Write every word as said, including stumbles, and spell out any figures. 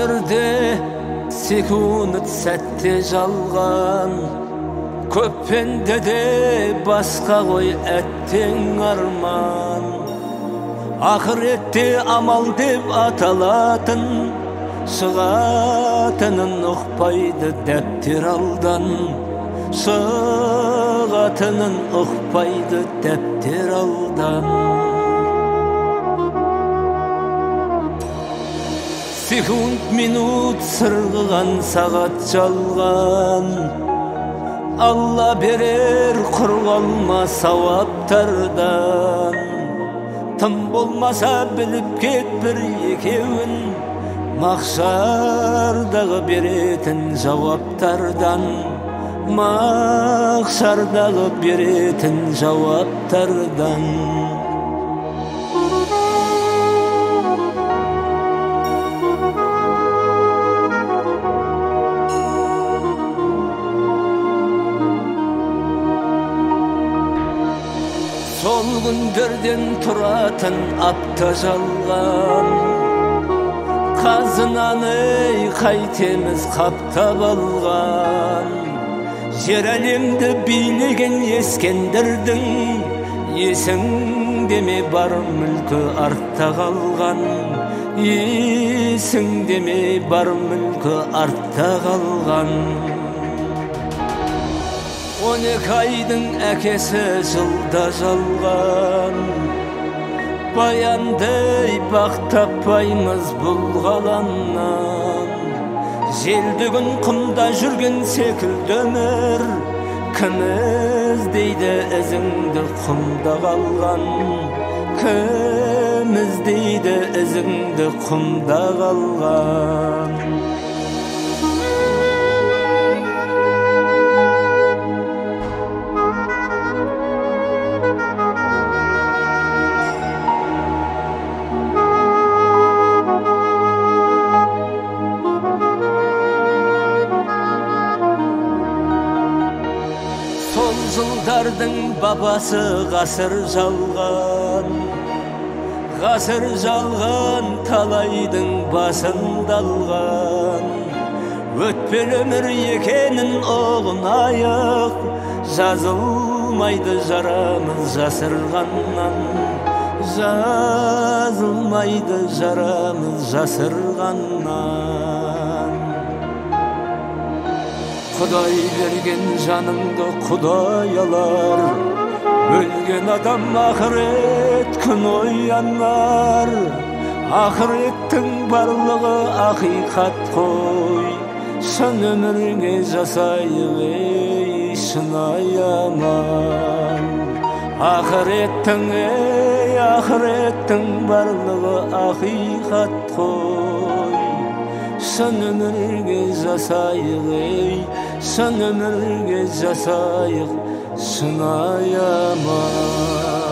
өмірде секунд сәтте жалған, көп пендеде басқа ғой әттең арман. Ақыретте амал деп аталатын, шығатынын ұқпайды дәптер алдан. Шығатынын ұқпайды дәптер алдан. Секунд минут сырғыған сағат жалған, Алла берер құр қалма сауаптардан. Тым болмаса біліп кет бір екеуін, мақшардағы беретін жауаптардан. Мақшардағы беретін жауаптардан. Сол күндерден тұратын апта жалған, қазынаны қайтеміз қаптап алған. Жер әлемді билеген ескендірдің, есіңде ме бар мүлкі артта қалған. Есіңде ме бар мүлкі артта қалған. Он екі айдың әкесі жылда жалған, баяндай бақ таппаймыз бұл ғаламнан. Желдігін құмда жүрген секілді өмір, кім іздейді ізіңді құмда қалған. Кім іздейді ізіңді құмда қалған. Сол жылдардың бабасы ғасыр жалған, ғасыр жалған талайдың басында алған. Өтпел өмір екенін ұғынайық, жазылмайды жарамыз жасырғаннан. Жазылмайды жарамыз жасырғаннан. Құдай берген жаныңды Құдай алар, өлген адам ақырет күн оянар. Ақыреттің барлығы ақиқат қой, шын өмірге жасайық ей шынайы амал. Ақыреттің ей ақыреттің барлығы ақиқат қой, шын өмірге жасайық ей, шын өмірге жасайық шынайы амал.